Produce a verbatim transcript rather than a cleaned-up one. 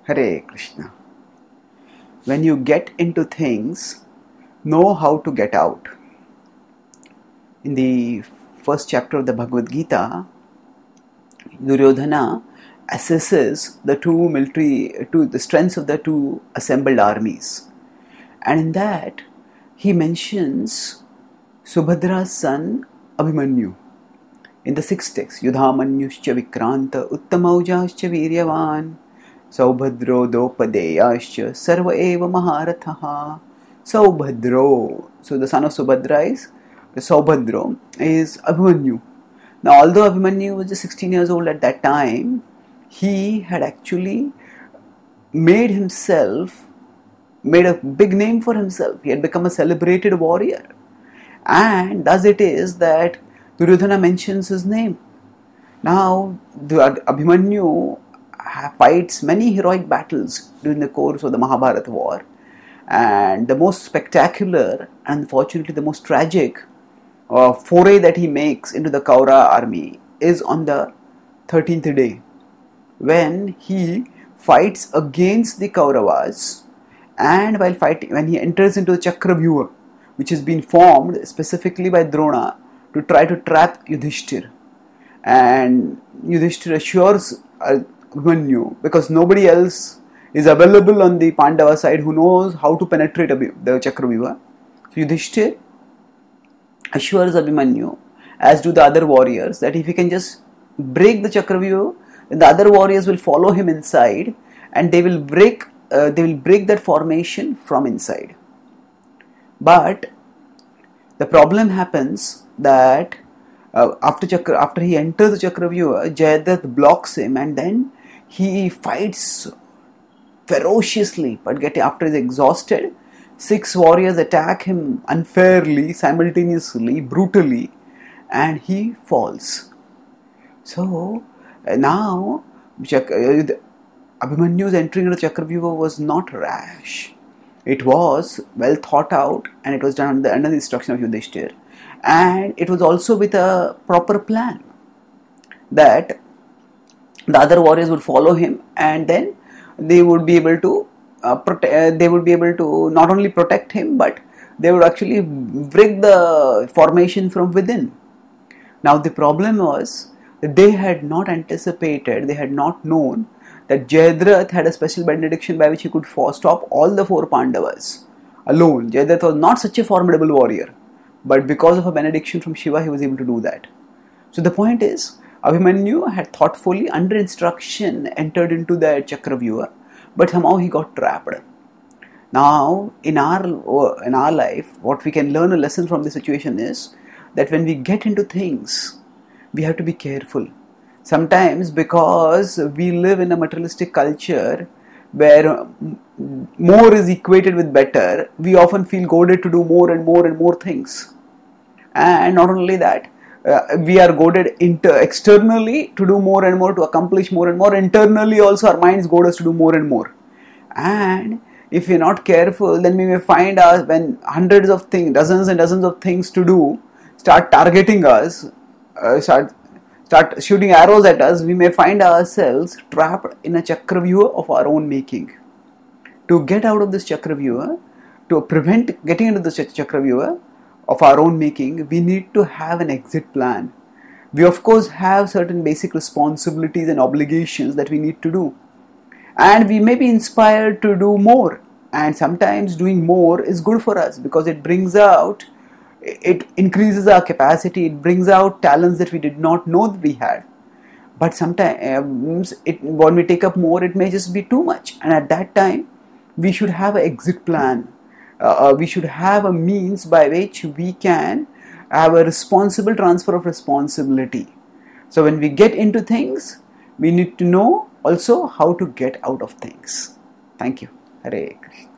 Hare Krishna. When you get into things, know how to get out. In the first chapter of the Bhagavad Gita, Duryodhana assesses the two military, two, the strengths of the two assembled armies. And in that, he mentions Subhadra's son Abhimanyu. In the sixth text, Yudhamanyuscha Vikranta Uttamaujascha Viryavan Saubhadro Dopadeyascha Sarva Eva Maharathaha. Saubhadro. So the son of Subhadra is Saubhadro is Abhimanyu. Now, although Abhimanyu was just sixteen years old at that time, he had actually made himself, made a big name for himself. He had become a celebrated warrior. And thus it is that Duryodhana mentions his name. Now, the Abhimanyu fights many heroic battles during the course of the Mahabharata war. And the most spectacular, and unfortunately the most tragic uh, foray that he makes into the Kaura army is on the thirteenth day, when he fights against the Kauravas, and while fighting, when he enters into the Chakravyuha, which has been formed specifically by Drona to try to trap Yudhishthir. And Yudhishthir assures Abhimanyu, because nobody else is available on the Pandava side who knows how to penetrate the Chakravyuha. So Yudhishthir assures Abhimanyu, as do the other warriors, that if he can just break the Chakravyuha, then the other warriors will follow him inside, and they will break uh, they will break that formation from inside. But the problem happens that uh, after Chakra, after he enters the Chakravyuha, Jayadratha blocks him, and then he fights ferociously. But getting after he's exhausted, six warriors attack him unfairly, simultaneously, brutally, and he falls. So uh, now Chak- uh, Abhimanyu's entry into Chakravyuha was not rash. It was well thought out, and it was done under, under the instruction of Yudhishthir. And it was also with a proper plan that the other warriors would follow him, and then they would be able to uh, prote- uh, they would be able to not only protect him, but they would actually break the formation from within. Now the problem was that they had not anticipated, they had not known that Jayadratha had a special benediction by which he could for- stop all the four Pandavas alone. Jayadratha was not such a formidable warrior, but because of a benediction from Shiva, he was able to do that. So the point is, Abhimanyu had thoughtfully, under instruction, entered into the Chakravyuha, but somehow he got trapped. Now, in our in our life, what we can learn a lesson from this situation is that when we get into things, we have to be careful. Sometimes, because we live in a materialistic culture where more is equated with better, we often feel goaded to do more and more and more things. And not only that, uh, we are goaded inter- externally to do more and more, to accomplish more and more. Internally also, our minds goad us to do more and more. And if we're not careful, then we may find us, when hundreds of things, dozens and dozens of things to do start targeting us, uh, start start shooting arrows at us, we may find ourselves trapped in a Chakravyuha of our own making. To get out of this Chakravyuha, to prevent getting into this Chakravyuha of our own making, we need to have an exit plan. We of course have certain basic responsibilities and obligations that we need to do. And we may be inspired to do more. And sometimes doing more is good for us, because it brings out It increases our capacity, it brings out talents that we did not know that we had. But sometimes it, when we take up more, it may just be too much. And at that time, we should have an exit plan. Uh, we should have a means by which we can have a responsible transfer of responsibility. So when we get into things, we need to know also how to get out of things. Thank you. Hare Krishna.